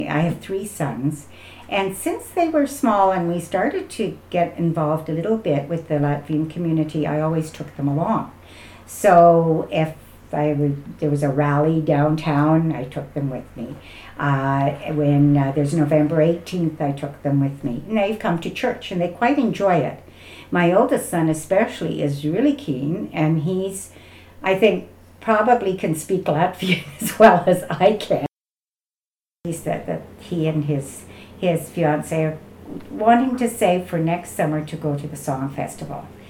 I have three sons, and since they were small and we started to get involved a little bit with the Latvian community, I always took them along. So if there was a rally downtown, I took them with me. When there's November 18th, I took them with me. And they've come to church, and they quite enjoy it. My oldest son especially is really keen, and he's, I think, probably can speak Latvian as well as I can. He said that he and his fiancée are wanting to save for next summer to go to the song festival.